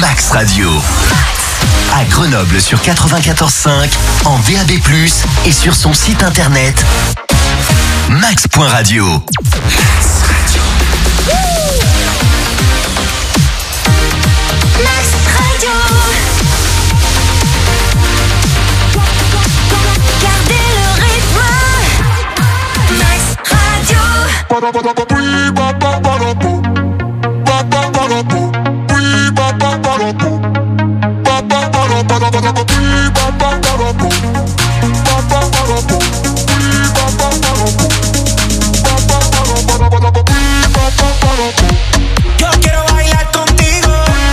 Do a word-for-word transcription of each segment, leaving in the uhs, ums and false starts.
Max Radio. À Grenoble sur quatre-vingt-quatorze cinq, en D A B plus, et sur son site internet max point radio. Max Radio. Max Radio. Gardez le rythme. Max Radio. Yo quiero bailar contigo.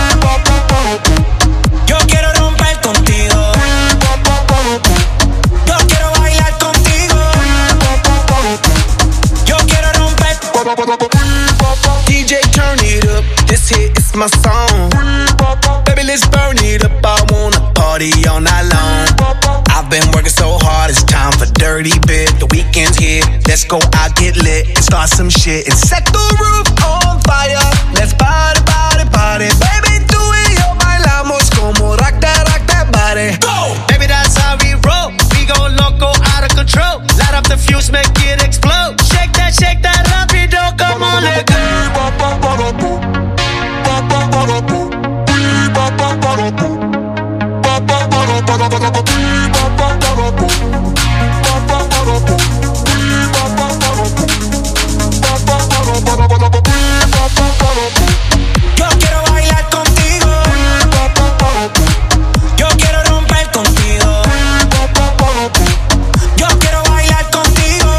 Yo quiero romper contigo. Yo quiero bailar contigo. Yo quiero romper. D J, turn it up. This hit is my song. Baby, let's burn it up. I wanna party all night long. I've been working so hard, it's time for dirty bit. The weekend's here, let's go out, get lit, and start some shit and set the roof on fire. Let's party, party, party. Baby, tú y yo bailamos como rock that, rock that body. Go! Baby, that's how we roll. We go loco, out of control. Light up the fuse, make it explode. Shake that, shake that rapido, come on, let go. Yo quiero bailar contigo. Yo quiero romper contigo. Yo quiero bailar contigo.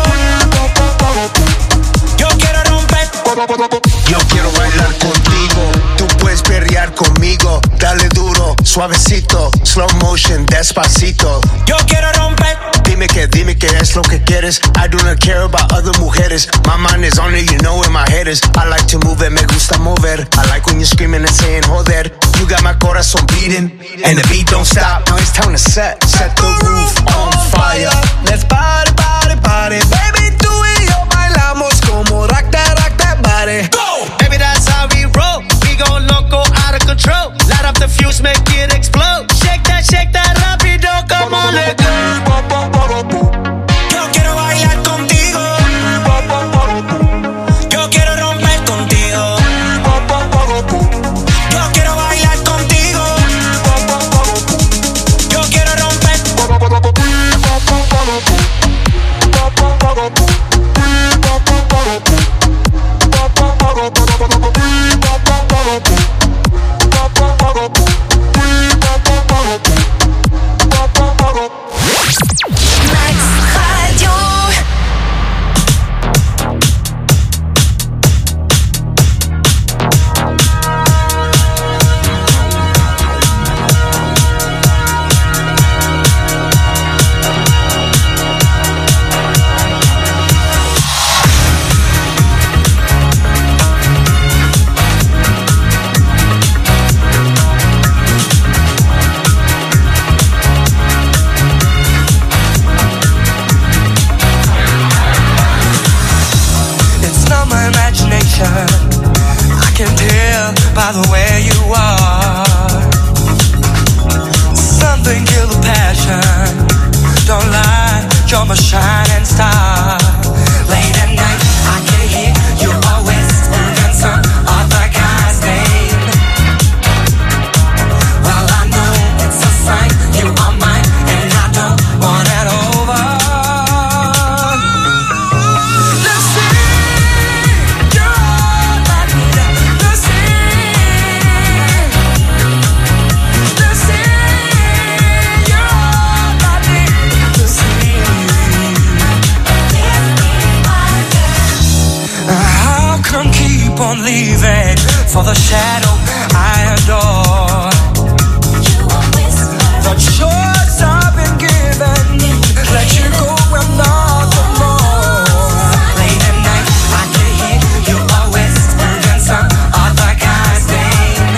Yo quiero romper. Yo quiero bailar contigo. Tú puedes perrear conmigo. Dale duro, suavecito, slow motion, despacito. Yo quiero romper. Dime que, dime que es lo que quieres. I do not care about other mujeres. My mind is on it, you know where my head is. I like to move it, me gusta mover. I like when you're screaming and saying, joder. You got my corazón beating, and the beat don't stop. Now it's time to set, set the roof on fire. Let's party, party, party. Baby, tú y yo bailamos como rock that, rock that body. Go! Baby, that's how we roll. We go loco, out of control. Light up the fuse, make it explode. Shake that, shake that rapido, come on, let go. Yo quiero bailar contigo. Yo quiero romper contigo. Yo quiero bailar contigo. Yo quiero romper. I can tell by the way you are. Something kill the passion. Don't lie, you're my shining star. Late at night, I can hear you always moving some other guy's name. Well, I know it's a sign you are mine, and I don't want it over. On leaving for the shadow I adore. The choice I've been given, let you go and not the more. Late at night, I can hear you always moving some other guy's name.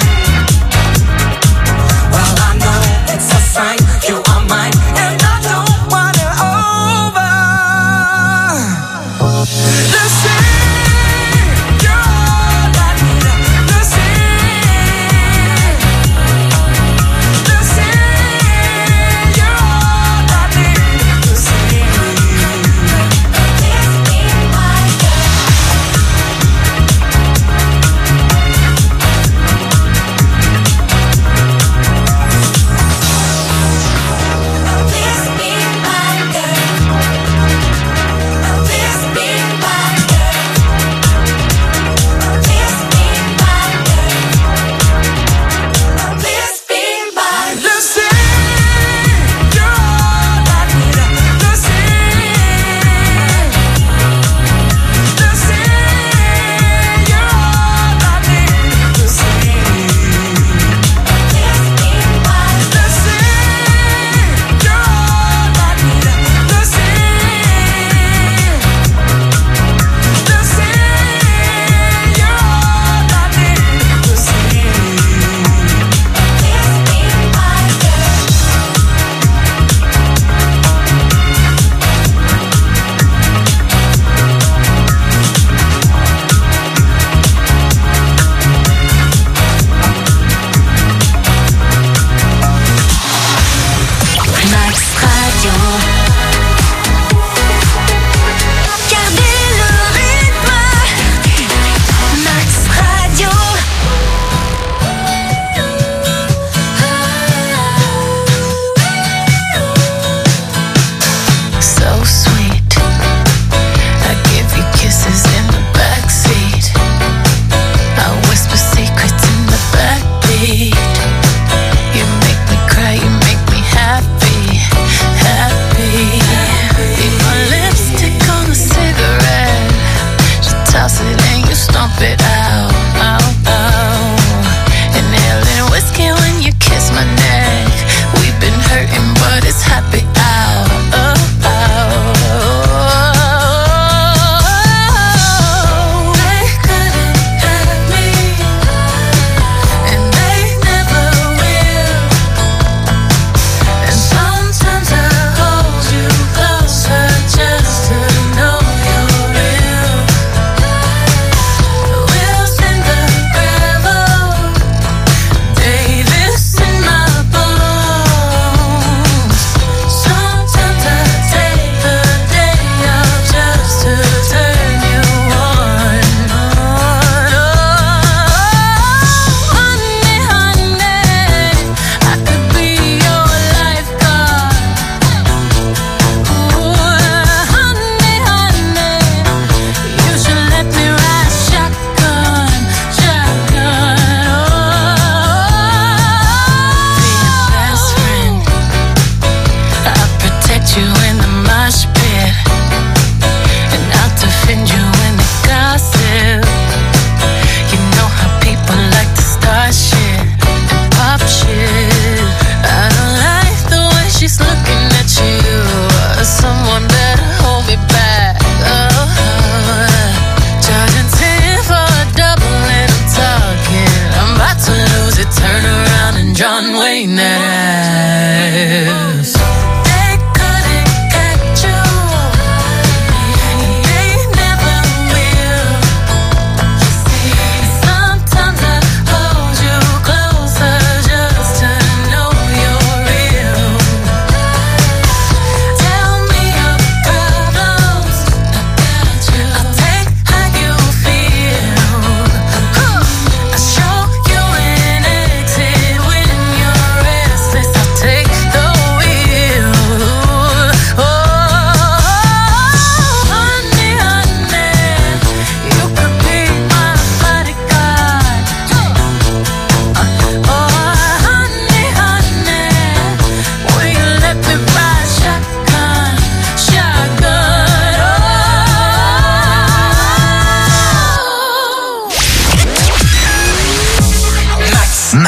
Well, I know it's a sign you are mine, and I don't want it over. Listen.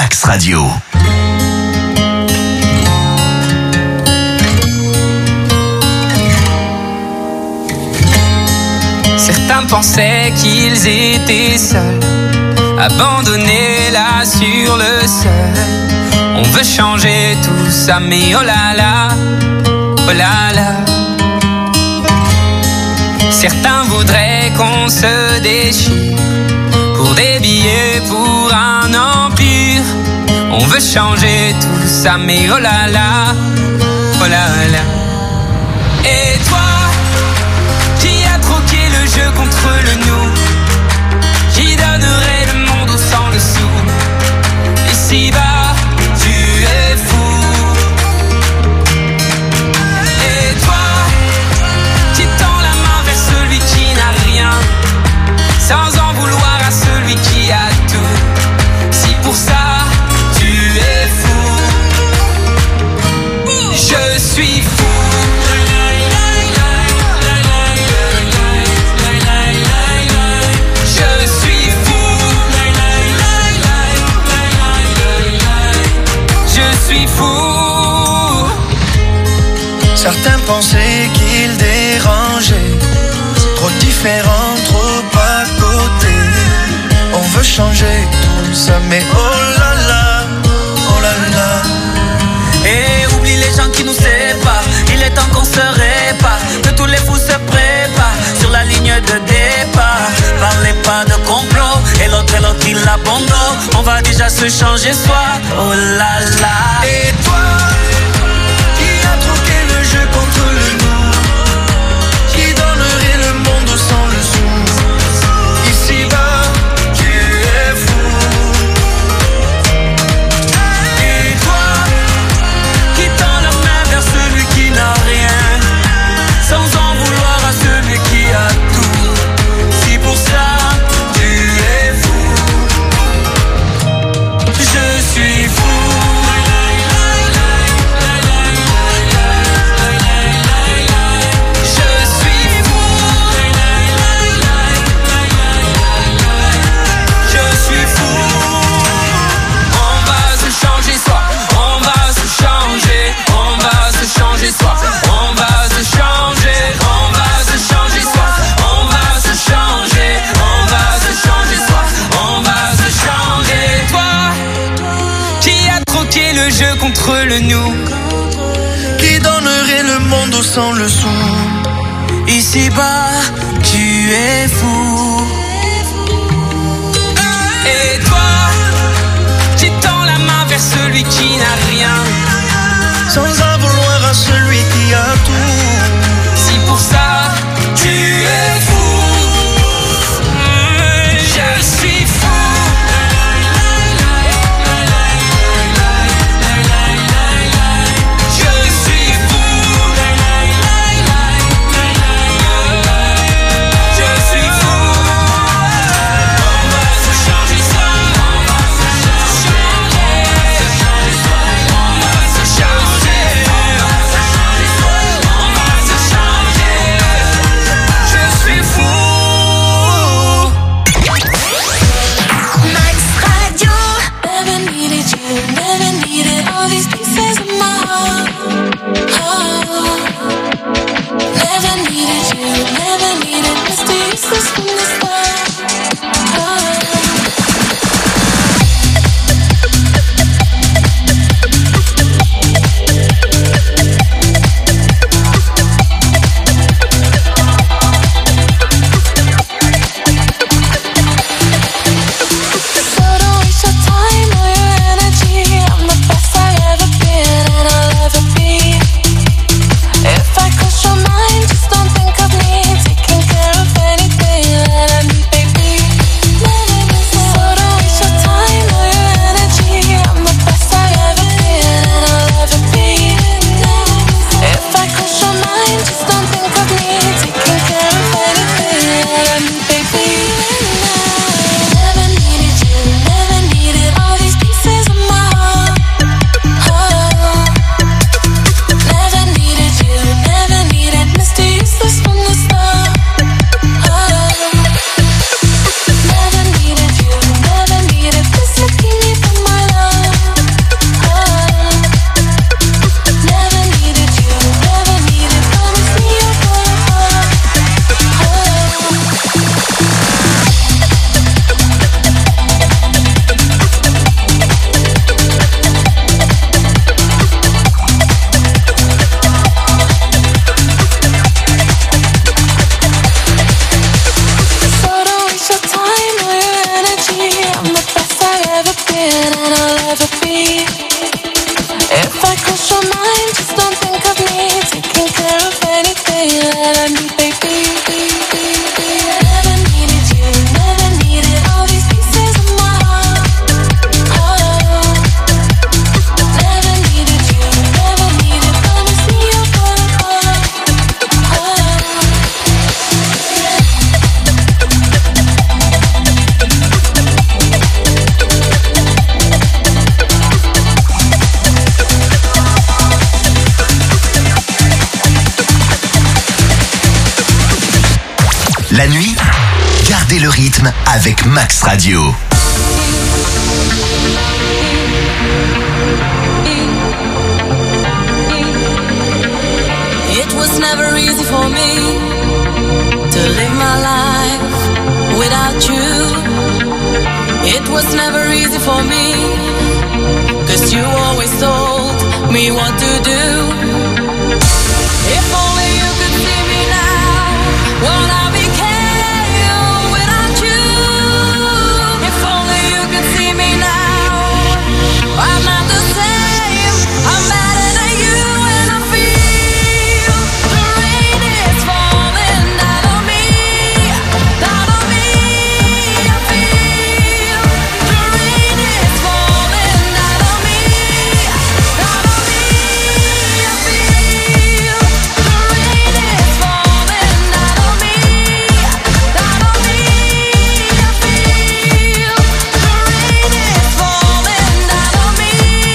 Max Radio. Certains pensaient qu'ils étaient seuls, abandonnés là sur le sol. On veut changer tout ça, mais oh là là, oh là là. Certains voudraient qu'on se déchire pour des billets, pour un empire. On veut changer tout ça, mais oh là là, oh là là. Et toi, qui a troqué le jeu contre le nous, qui donnerait le monde au sang le sou. Ici-bas, tu es fou. Et toi, qui tend la main vers celui qui n'a rien, sans en vouloir à celui qui a tout. Si pour ça, tu es fou, je suis fou. Certains pensaient qu'ils dérangeaient, trop différents, trop à côté. On veut changer tout ça, mais oh là là, oh là là. Et oublie les gens qui nous séparent, il est temps qu'on se répare, que tous les fous se préparent sur la ligne de départ. Parlez pas de complot, et l'autre et l'autre il abandonne. On va déjà se changer soi, oh là là. Et toi, contre le nous, qui donnerait le monde sans le sou. Ici-bas, tu es fou. Et toi, qui tend la main vers celui qui n'a rien, sans en vouloir à celui qui a tout. Si pour ça, tu es fou, je suis fou. Le jeu contre le nous, qui donnerait le monde au sang le sou. Ici-bas, tu es fou. Et toi, qui tends la main vers celui qui n'a rien, sans en vouloir à celui qui a tout. Si pour ça, tu es fou, je suis fou. Changer soi, on va se changer. La nuit, gardez le rythme avec Max Radio. It was never easy for me to live my life without you. It was never easy for me, 'cause you always told me what to do. If only you could see me now, what I became without you. If only you could see me now, I'm not the same, I'm better than you, and I feel the rain is falling down on me, down on me. I feel the rain is falling down on me, down on me. I feel the rain is falling down on me, down on me. I feel the rain is falling down on me,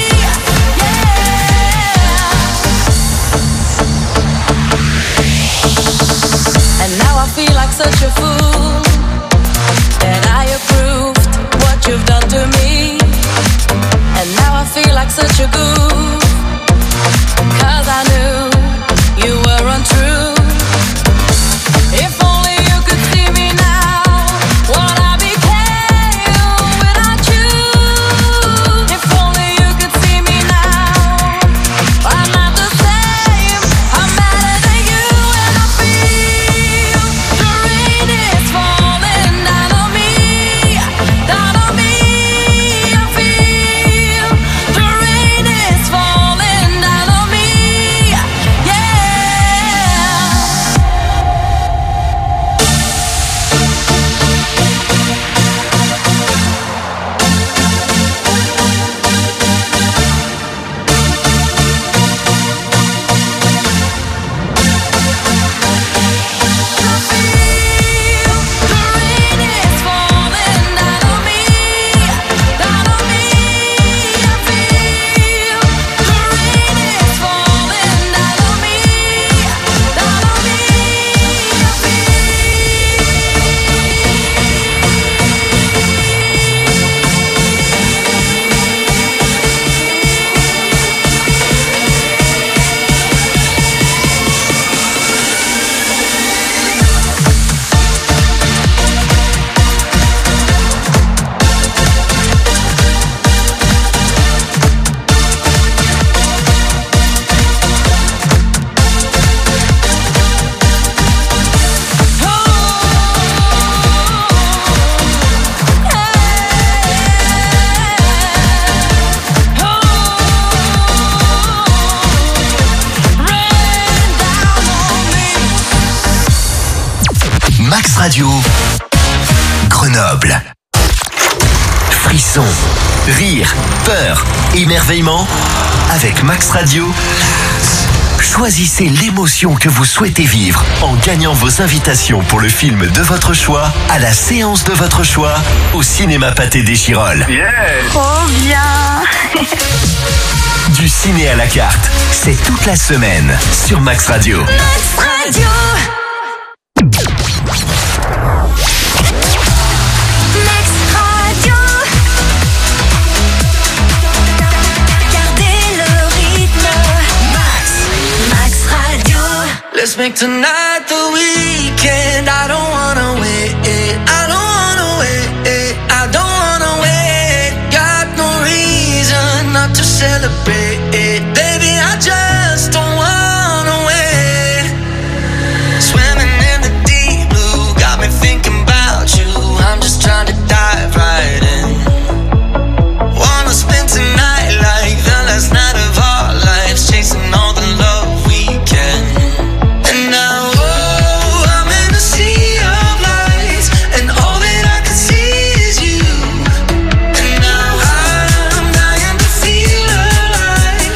yeah. And now I feel like such a fool that I approved what you've done to me. And now I feel like such a goof, 'cause I knew you were untrue. If only you could see me now, what I became without you. If only you could see me now, I'm not the same, I'm better than you, and I feel the rain is falling down on me, down on me. I feel the rain is falling down on me, yeah. Max Radio, Grenoble. Frisson, rire, peur, émerveillement. Avec Max Radio, choisissez l'émotion que vous souhaitez vivre en gagnant vos invitations pour le film de votre choix, à la séance de votre choix, au cinéma Pâté des Chirolles. Trop bien. Du ciné à la carte, c'est toute la semaine sur Max Radio. Max Radio. Max Radio. Gardez le rythme. Max. Max Radio. Let's make tonight the weekend. I don't wanna wait. I don't wanna wait. I don't wanna wait. Got no reason not to celebrate. Baby, I just don't wanna wait. Swimming in the deep blue, got me thinking about you. I'm just trying to dive right in. Wanna spend tonight like the last night of our lives, chasing all the love we can. And now, oh, I'm in a sea of lights, and all that I can see is you. And now I'm dying to feel alive.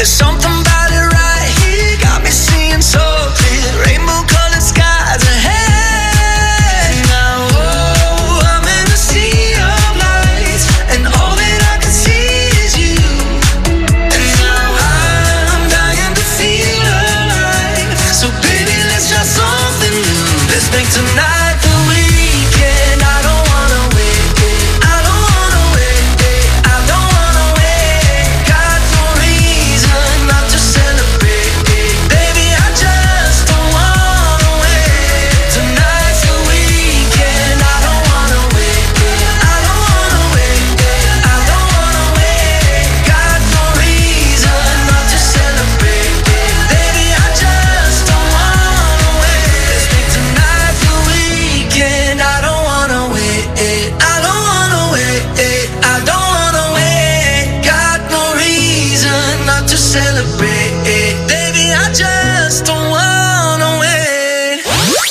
something about it right here, got me seeing so clear. Rainbow colored skies ahead. Now, oh, I'm in a sea of lights, and all that I can see is you. And now I'm dying to feel alive. So baby, let's try something new. Let's make tonight the weekend. I don't wanna wait. I don't wanna wait. I don't wanna wait. Got no reason not to celebrate. Baby, I just don't wanna wait. Tonight's the weekend. I don't wanna wait. I don't wanna wait. I don't wanna wait. Got no reason not to celebrate. Baby, I just don't wanna wait. Let's make tonight the weekend. I don't wanna wait. I don't wanna wait. I don't wanna wait. Got no reason not to celebrate. Baby, I just don't wanna wait.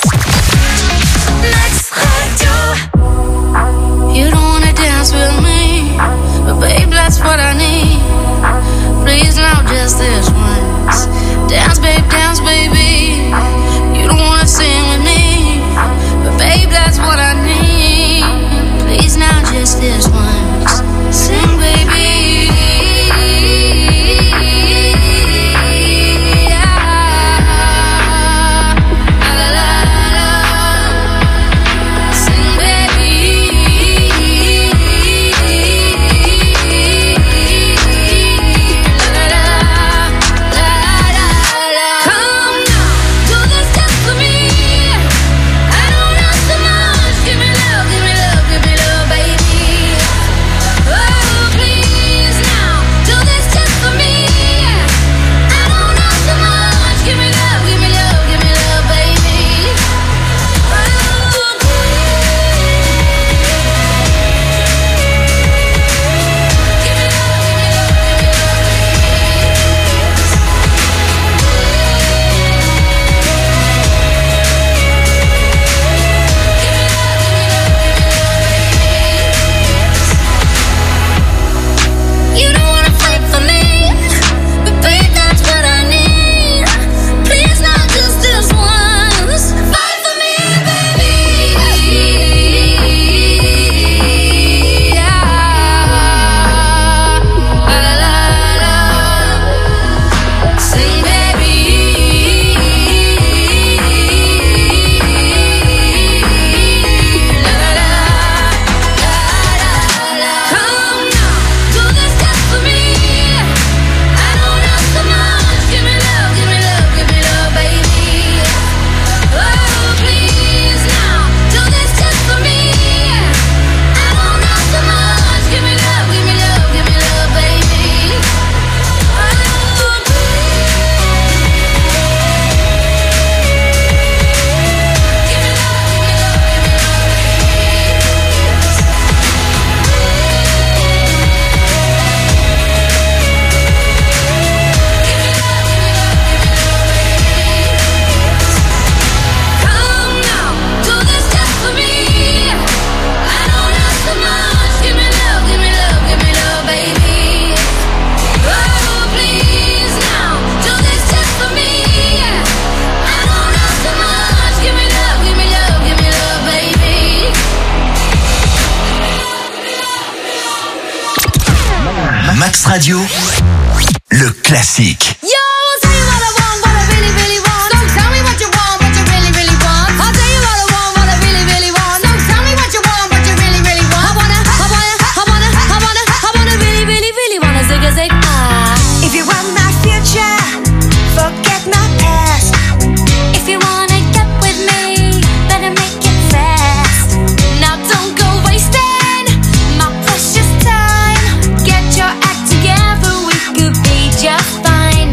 Max Radio. You don't wanna dance with me, but babe, that's what I need. Please now, just this once. Dance, babe, dance, baby. You don't wanna sing with me, but babe, that's what I need. Please now, just this once. Sing, baby. Sing, baby. Come now, do this just for me. I don't ask so much. Give me love, give me love, give me love, baby. Oh, please now, do this just for me. I don't ask so much. Give me love, give me love, give me love, baby. Oh, you don't wanna fight for me, but babe, that's what I need. Please not just this once. Fight for me, baby. Yeah. La la la la. Sing, baby. La la la. Come now, do this just for me. I don't ask so much. Give me love, give me love, give me love, baby. Oh, please now, do this just for me. I don't ask so much. Give me love, give me love, give me love, baby. Oh, come now, do this just for me. I don't ask so much. Give me love, give me love, give me love, baby. Oh, please now, do this just for me. I don't ask so much. Give me love, give me love, give me love, baby. Max Radio, le classique. Yo, tell you what I want, what I really, really want. So tell me what you want, what you really, really want. I'll tell you what I want, what I really, really want. So tell me what you want, what you really, really want. I wanna, I wanna, I wanna, I wanna, I wanna really, really, really wanna zig a zig ah. If you want my future, forget my past. If you wanna get with me, better make it fast. Now don't go wasting my precious time. Get your act together, we could be just fine.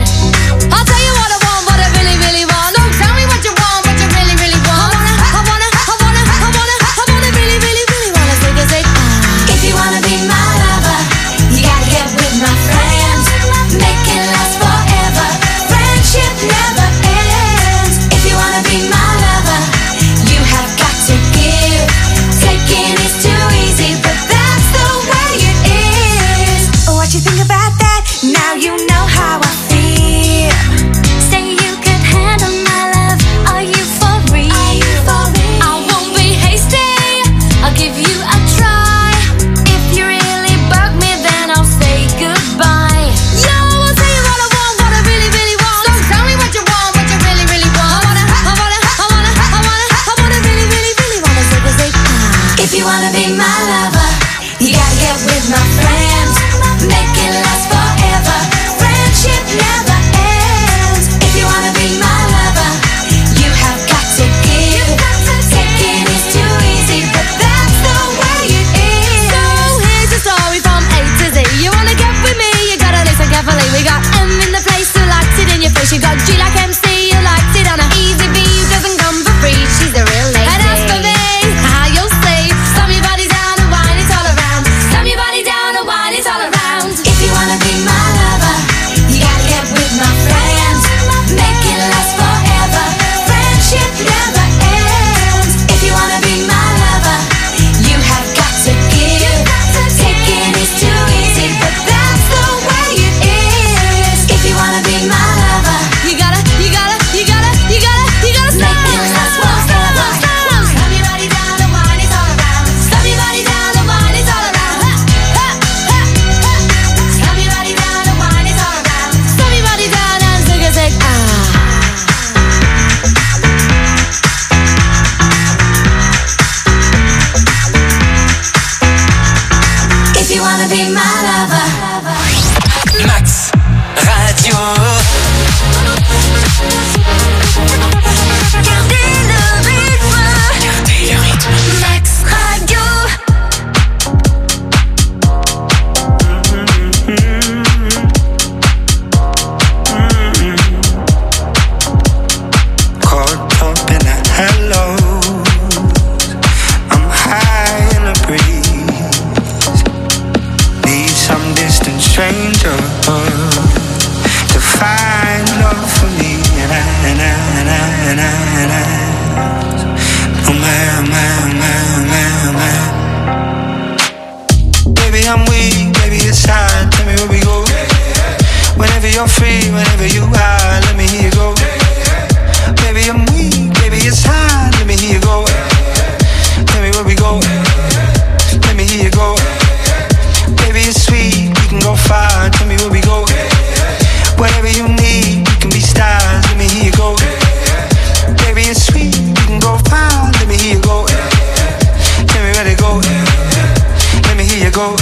free, whenever you high, let me hear you go. Baby, I'm weak, baby, it's high, let me hear you go. Tell me where we go, let me hear you go. Baby, it's sweet, we can go far, tell me where we go. Whatever you need, we can be stars, let me hear you go. Baby, it's sweet, we can go far, let me hear you go. Tell me where to go, let me hear you go.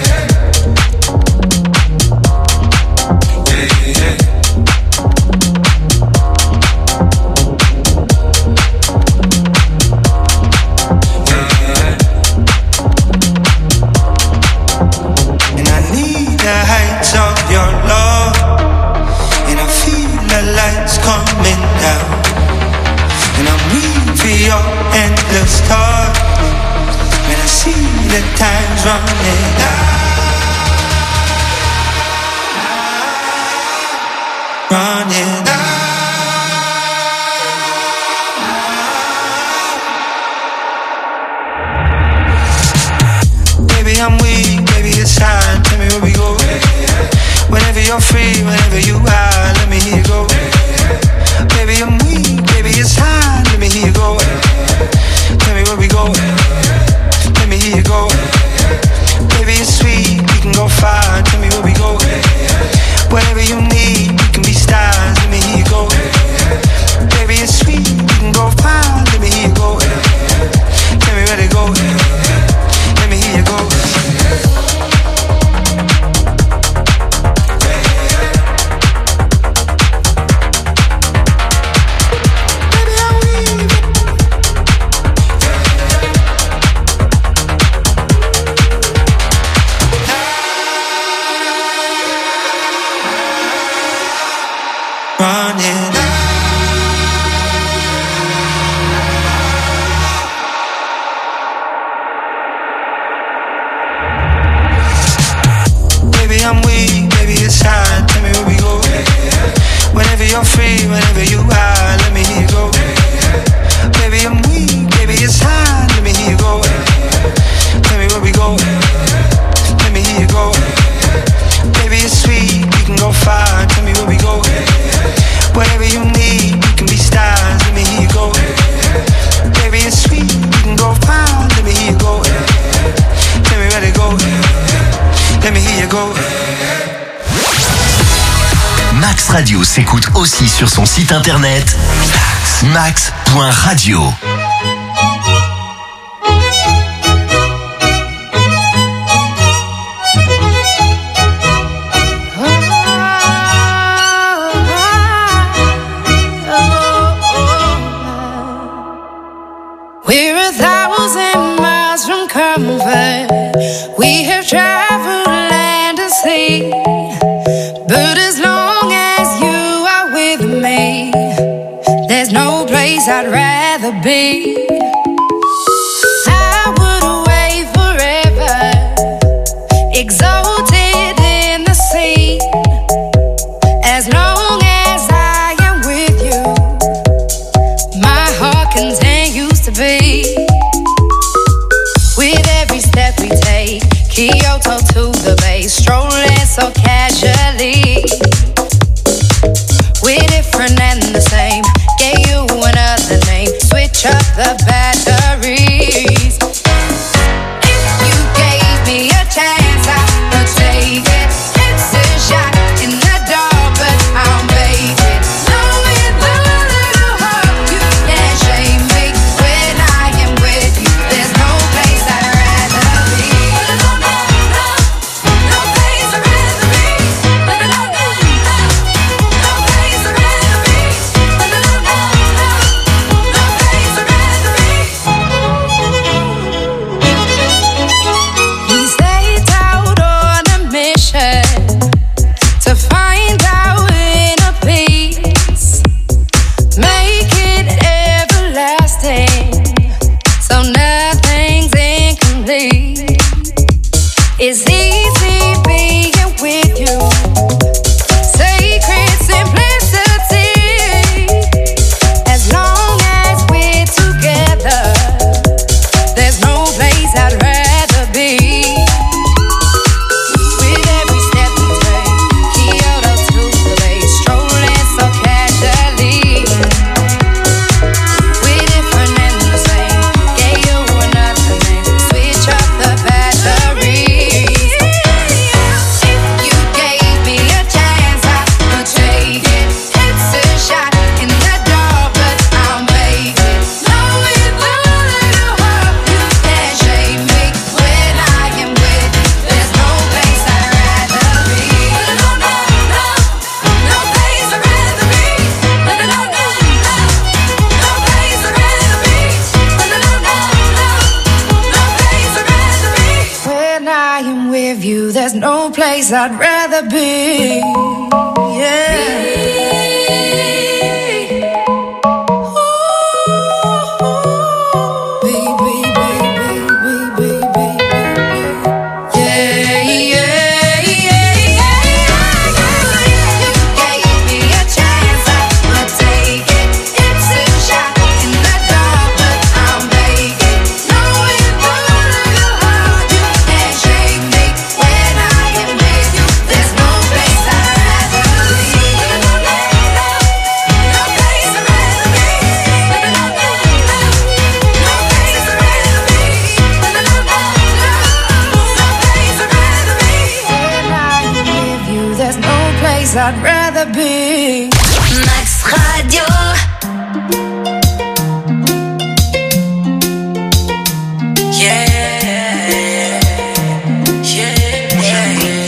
The heights of your love, and I feel the lights coming down, and I'm reaching for your endless touch, and I see the time's running out, running out. Baby, I'm weak, baby, it's time. Tell me where we go. Whenever you're free, whenever you high, let me hear you go. Baby, I'm weak, baby, it's high, let me hear you go. Tell me where we go. Let me hear you go. Baby, it's sweet, we can go far. Tell me where we go. Whatever you need, we can be stars. Let me hear you go. Baby, it's sweet, we can go far. Let me hear you go. Tell me where to go. Let me hear you go. Running out. Baby, I'm weak, baby, it's high. Tell me where we go. Whenever you're free, whenever you high, let me hear you go. Baby, I'm weak, baby, it's high. Let me hear you go. Tell me where we go. Let me hear you go. Baby, it's sweet, we can go far. Tell me where we go. Whatever you need, we can be stars. Let me hear you go. Baby, it's sweet, we can go far. Let me hear you go. Tell me where to go. Let me hear you go. Max Radio s'écoute aussi sur son site internet max point radio. We're a thousand miles from comfort. We have traveled land and sea, but as long as you are with me, there's no place I'd rather be. I would away forever, exalted in the sea, as long as I am with you, my heart continues to beat. With every step we take, Kyoto to the bay, strolling so casually. We're different and the same, gave you another name, switch up the back. place I'd rather be. Yeah. I'd rather be. Max Radio. Yeah, yeah, yeah.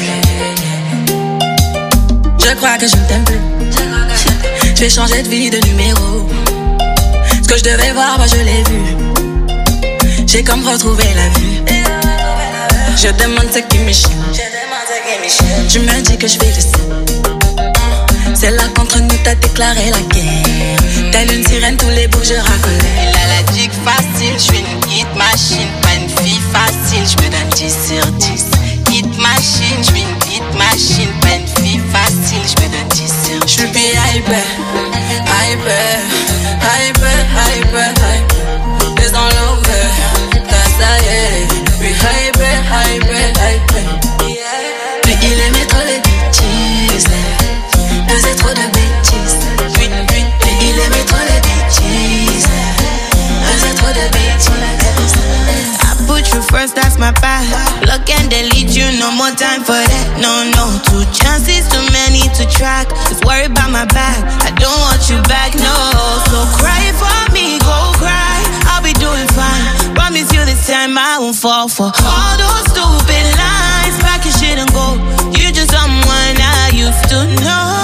Je crois que je ne t'aime plus. Je vais changer de vie, de numéro. Ce que je devais voir, moi je l'ai vu. J'ai comme retrouvé la vue. Je demande ce qui m'échappe. Tu me dis que je vais laisser. C'est là qu'entre nous t'as déclaré la guerre. Telle une sirène, tous les bouts je racolais. Elle a la dick facile, je suis une hit machine. Pas une fille facile, je me donne dix sur dix. Hit machine, je suis une hit machine. Pas une fille facile, je me donne dix sur dix. Je suis hyper, hyper, hyper, hyper, hyper. It's all over, that's ça y est. We hyper, hyper, hyper. Lui il aimait trop les bêtises. Faisait trop de bêtises. Lui, lui, lui, il aimait trop les bêtises. Faisait trop de bêtises. I put you first, that's my bad. Look and delete you, no more time for that. No, no, two chances, too many to track. Just worry about my back, I don't want you back, no. So cry for me, go cry, I'll be doing fine. Promise you this time I won't fall for all those stupid lies. Pack your shit and go, you're just someone I used to know.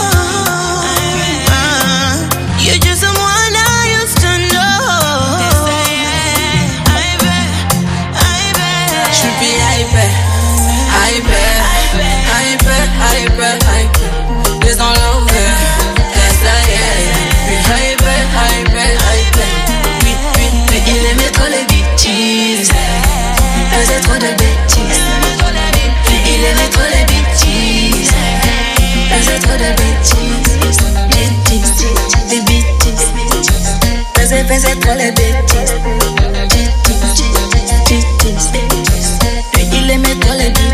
You're just someone I used to know. I bet, I bet. J'suis plus hyper, hyper, hyper, hyper, hyper. It's all over, that's ça y est. Plus hyper, hyper, hyper. Lui, lui, lui, il aimait trop les bêtises. Faisait trop de bêtises. Lui, il aimait trop les bêtises. Faisait trop de bêtises. Bêtises, des bêtises. Faisait, faisait trop les bêtises. Bêtises, bêtises. Lui, il aimait trop les bêtises.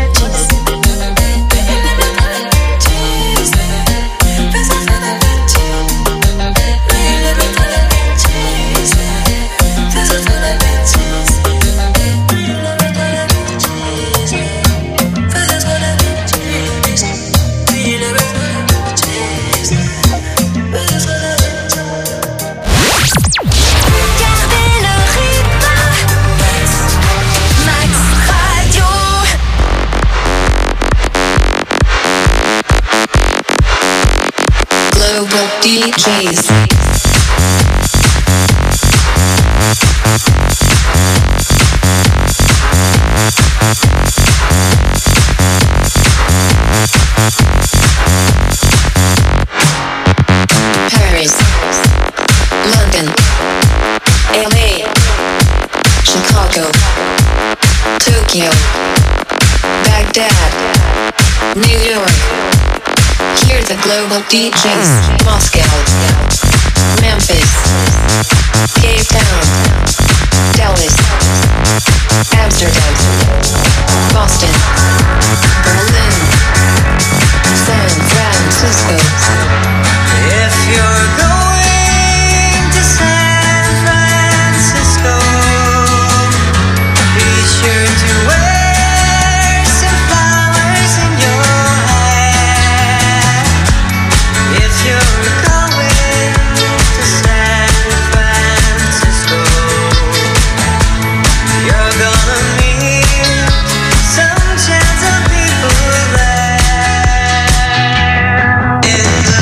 Global D Js. Paris, London, L A, Chicago, Tokyo, Baghdad, New York. Hear the global D Js. Moscow, Memphis, Cape Town, Dallas, Amsterdam, Boston, Berlin, San Francisco. If you're going to San Francisco, be sure to wear some flowers in your hair. If you're going to San Francisco, you're gonna meet some gentle people there. In the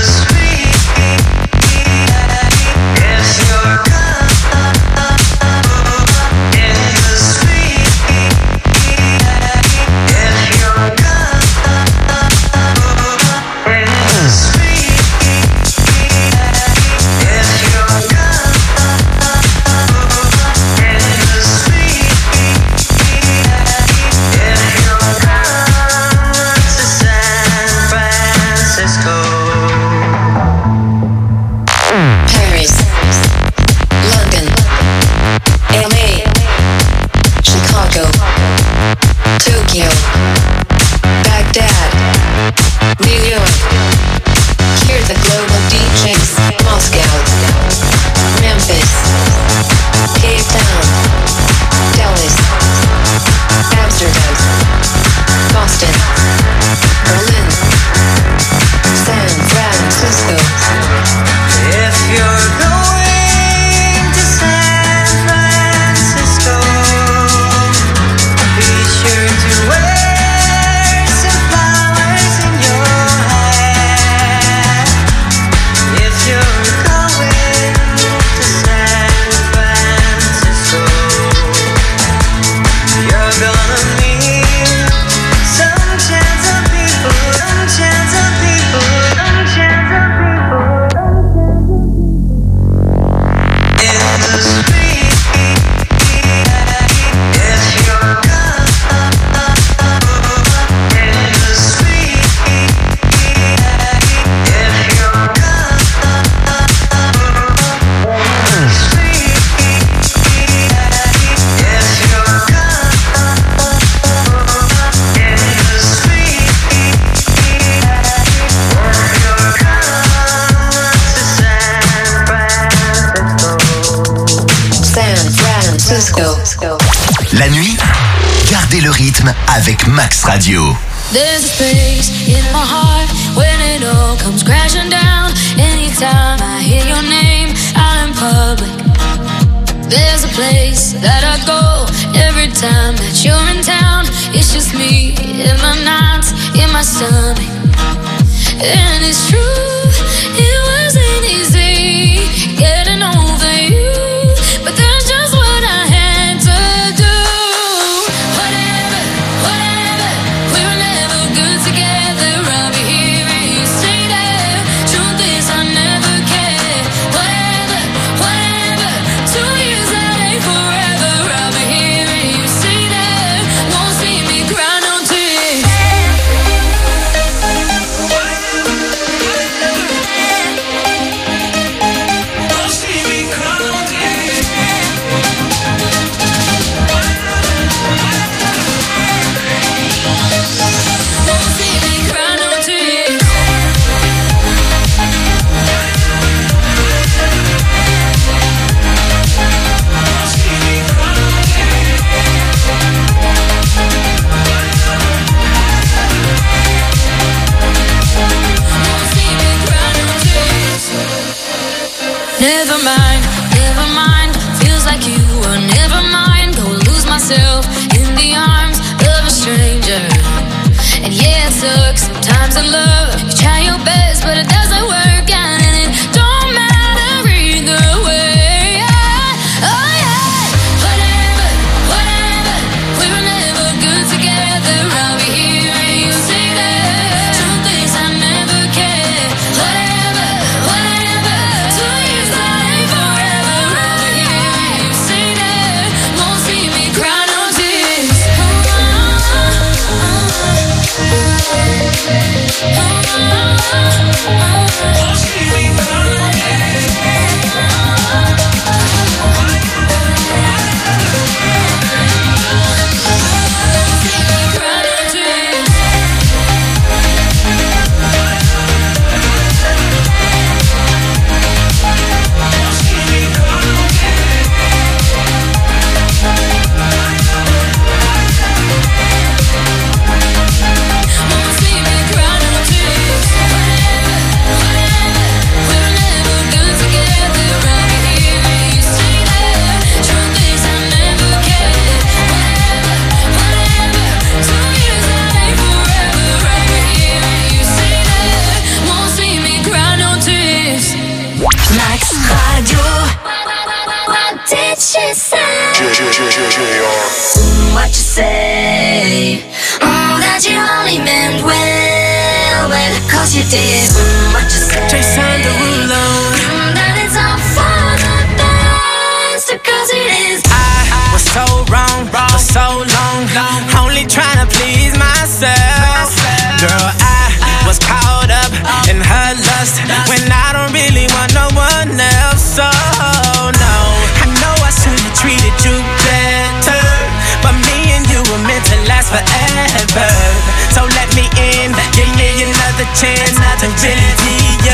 the global D Js. Moscow, Memphis, Cape Town, Dallas, Amsterdam, Boston, Berlin, San Francisco. If you're going to San Francisco, be sure to wear some flowers in your hair. If you're going to San Francisco, you're gonna meet some chance of people, some chance of people, some chance of people. In the street, if you're gone, in the street, if you're gone, street, if you're gone, in the street, if you're gone to San Francisco. San Francisco. La nuit, gardez le rythme avec Max Radio. There's a space in my heart when it all comes crashing down. Anytime I hear your name out in public, there's a place that I go every time that you're in town. It's just me in my nights, in my stomach. And it's true, it wasn't easy getting over you, but that's just what I had to do. Whatever, whatever, we were never good together. I'll be here and you stay there. Truth is I never cared. Whatever, whatever, two years that ain't forever. I'll be here and you stay there. Won't see me cry no tears. Won't see me cry no tears. Won't see me cry no tears. Never mind, never mind. Feels like you were never mind. Go lose myself in the arms of a stranger. And yeah, it sucks sometimes in love. You try your best, but it doesn't work out, and it don't matter either way. Yeah. Oh yeah. Whatever, whatever. We were never good together. I'll be here and you stay there. Truth is I never cared. Whatever, whatever. Two years that ain't forever. I'll be here and you stay there. Won't see me cry no tears. What you say? Mm, that you only meant well, well, cause you did. Mm, what you say? Jason Derulo. Mm, that it's all for the best, cause it is. I was so wrong, wrong for so long, long, only trying to please myself. Girl, I was caught up in her lust when I don't really want no one else. So no, I know I should have treated you better, but me and you were meant to last forever. So let me in, give me another chance to really be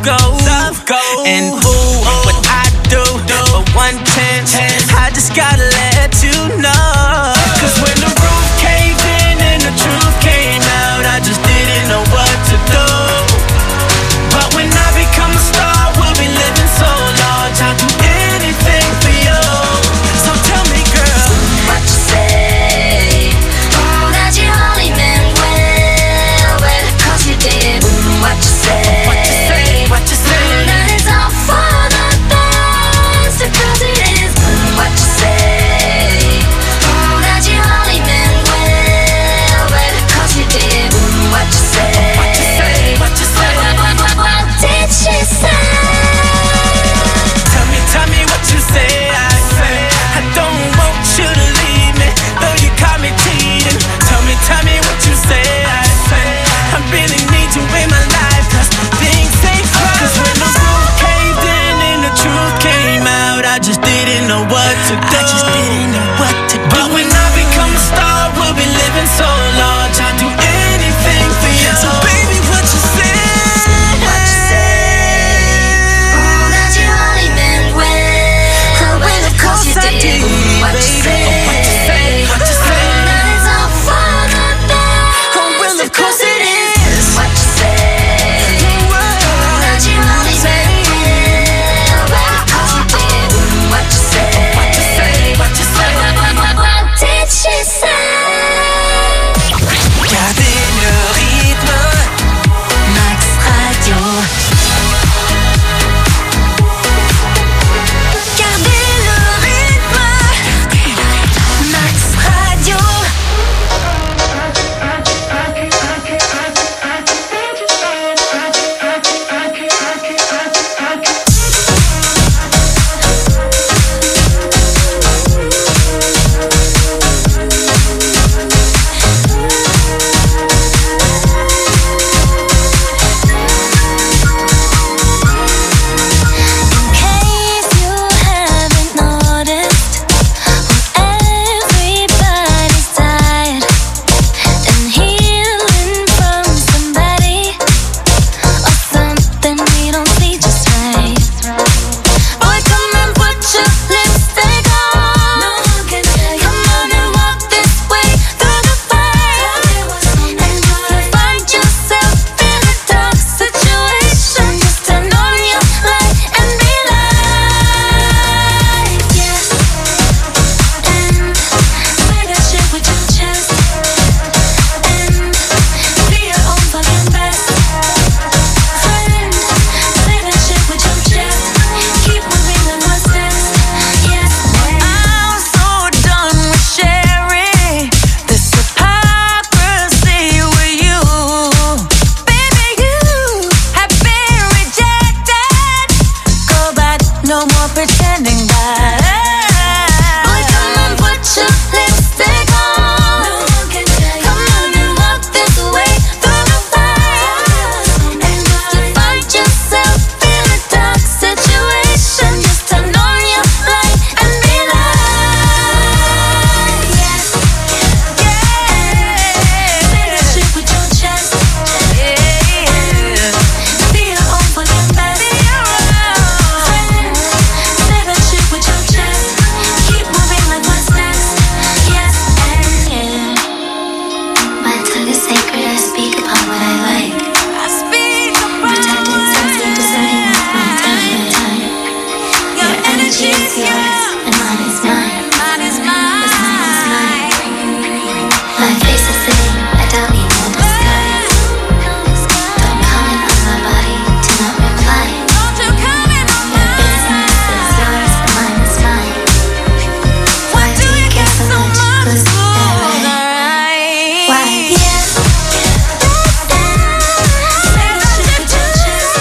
gold. And ooh, what I do for one chance, I just gotta let you know. Cause when the roof caved in and the truth came out, I just didn't know what to do. But when I become a star, we'll be living so large, I'll do anything for you. So tell me, girl, what you say? Oh, that you only meant well, well, cause you did. What you say? What you say? What you say? That it's all for the best, cause it is. What you say? Oh, that you only meant well, well, cause you did. What you say? What you say? What you say? What, what, what, what did she say? Tell me, tell me what you say. I say I don't want you to leave me, though you caught me cheating. Tell me, tell me what you say. I say I really need you in my life, cause things ain't right. Cause when the roof caved in and the truth came out, I just didn't know what to do. I just didn't know what to do. But when I become a star, we'll be living so large, I'll do anything for you. So baby, what you say? What you say? Oh, that you only meant well, well, of course you did. What you say? What you say? What you say? That it's all for the best. Oh, well, of course it is. What you say? That you only meant well, well, of course you did. What you say? What you say? What you say? What, what, what, what did she say? Gardez le rythme. Max Radio. Gardez le rythme. Max Radio. In case you haven't noticed, everybody's tired and healing from somebody or something we don't see just right. Boy, come and put your lipstick on. No one can tell you. Come on and walk this way through the fire. And if you find yourself in a dark situation, just turn on your light and be like, yes. And say that shit with your chest. And be your own fucking best friend. Say that shit with your chest. Keep moving like what's next. Yes, I'm so done with sharing this hypocrisy with you. Baby, you have been rejected. Go back, no more pretending that. boy, come and put your lipstick on. No one can tell you. Come on and walk this way through the fire. And if you find yourself in a dark situation, just turn on your light and be like, yes, yeah. Say that shit with your chest. Be your own fucking best friend. Say that shit with your chest. Keep moving like what's next. Yes, and yeah. My tongue is sacred, I speak upon what I like. Protected, sensitive, discerning with my time, my time. Your energy is yours, and mine is mine. Mine is What's mine is mine. My face is sitting, I don't need no disguise. Don't comment on my body, do not reply. Don't you come in on Your business is yours, and mine is mine. Why do you care so much? Who's that right? Why? Yes. Say that shit with your chest.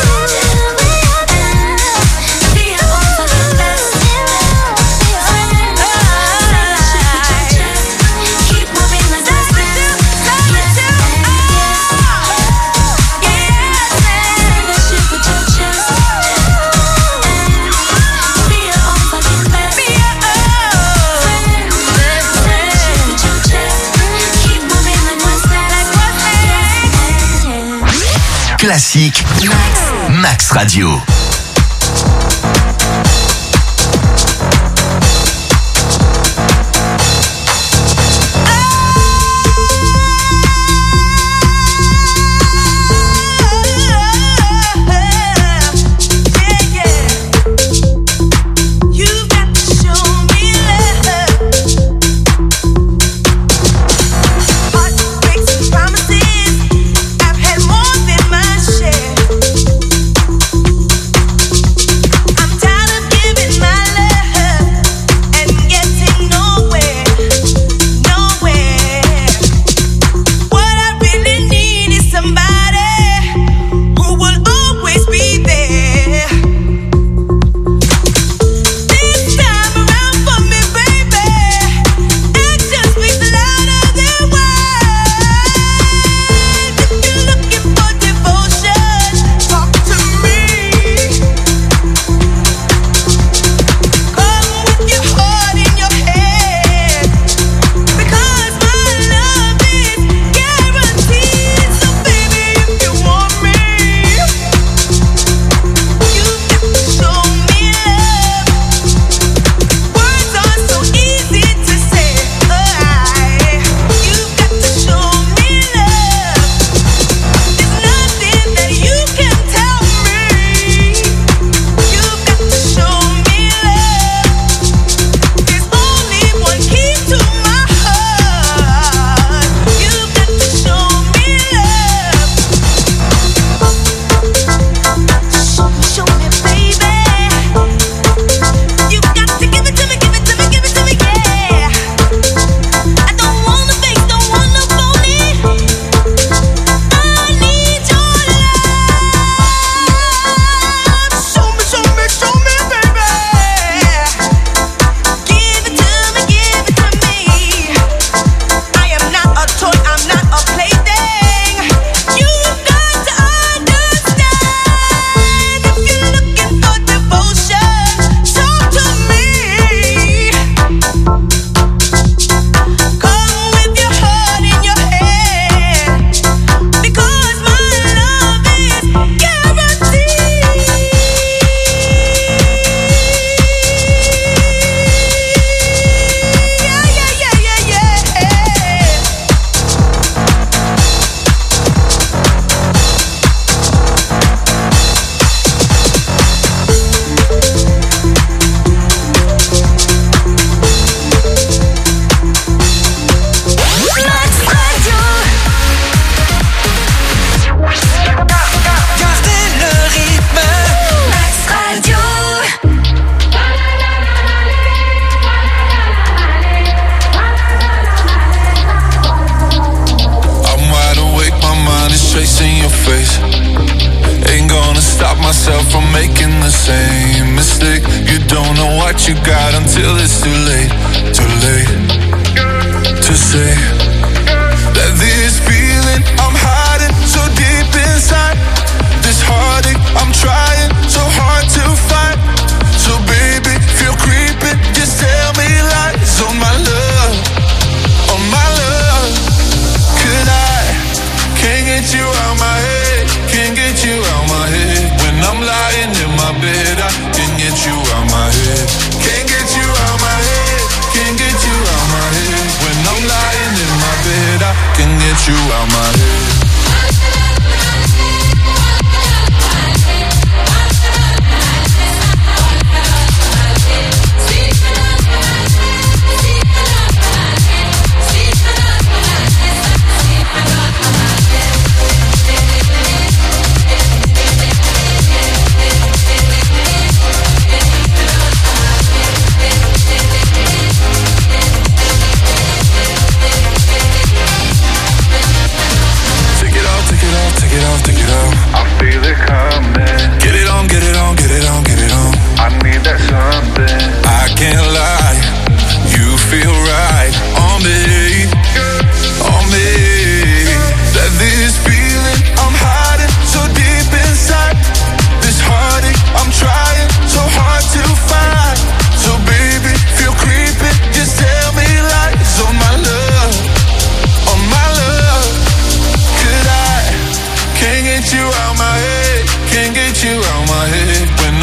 Be your own fucking best friend. Say that shit with your chest. Keep moving like what's next. Yes, and yes. Say that shit with your chest. Be your own fucking best friend. Say that shit with your chest. Keep moving like what's next. Classique. Max Max Radio.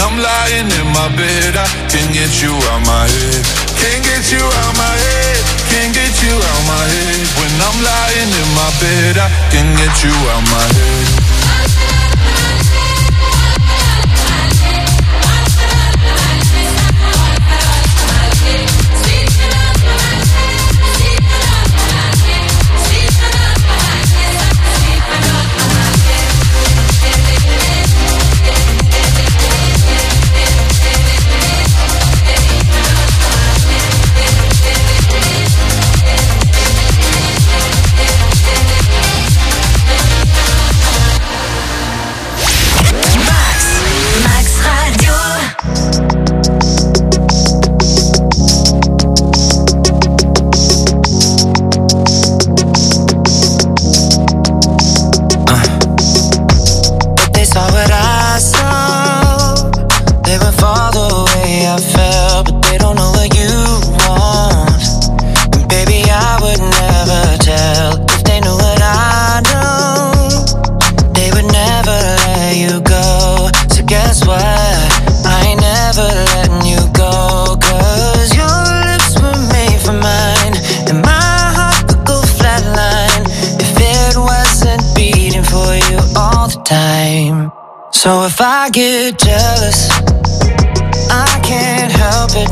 I'm lying in my bed, I can't get you out my head. Can't get you out my head. Can't get you out my head. When I'm lying in my bed, I can't get you out my head. So if I get jealous, I can't help it.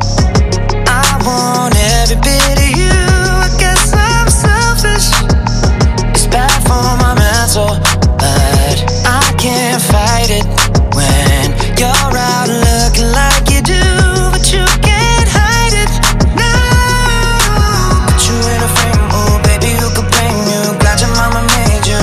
I want every bit of you. I guess I'm selfish. It's bad for my mental, but I can't fight it when you're out looking like you do, but you can't hide it. No, put you in a frame, oh baby, who could blame you? Glad your mama made you,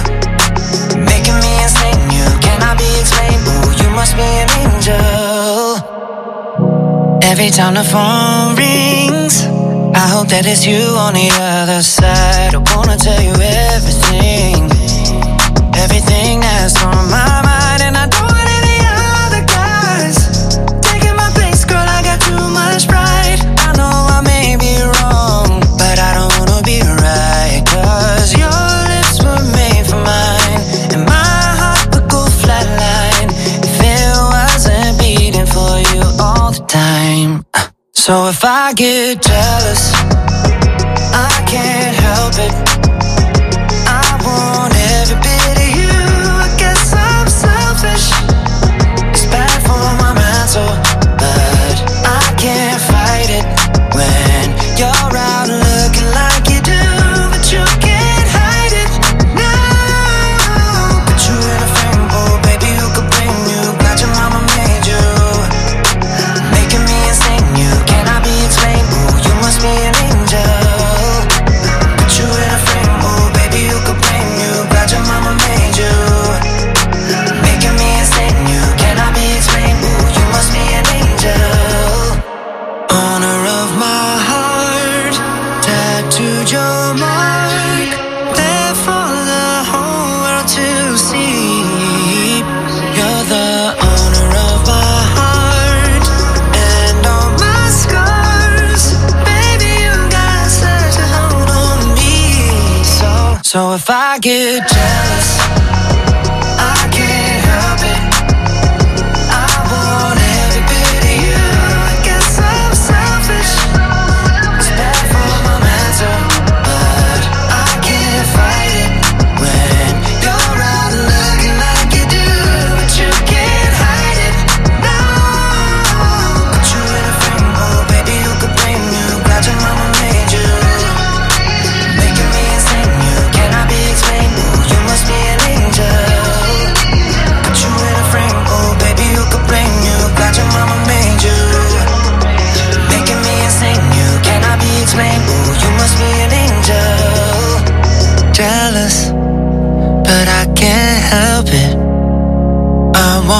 making me insane. You cannot be explained. Ooh, you must be an angel. Every time the phone rings, I hope that it's you on the other side. I wanna tell you everything, everything that's on my mind, and I don't want any other guys taking my place, girl. I got too much pride. I know I may be wrong, but I don't wanna be right, 'cause your lips were made for mine, and my heart would go flatline if it wasn't beating for you all the time. So if I get jealous, I can't help it. I want every bit of you. I guess I'm selfish. It's bad for my mental, but I can't fight it when you're out looking like you do, but you can't hide it. No, put you in a frame, oh baby, who could blame you? Glad your mama made you, making me insane. You cannot be explained. Ooh, you must be an angel. Put you in a frame, oh baby, who could blame you? Glad your mama made you, making me insane. You cannot be explained. Ooh, you must be an angel. Owner of my heart, tattooed your mark, there for the whole world to see. You're the owner of my heart and all my scars. Baby, you got such a hold on me. So, so if I get jealous,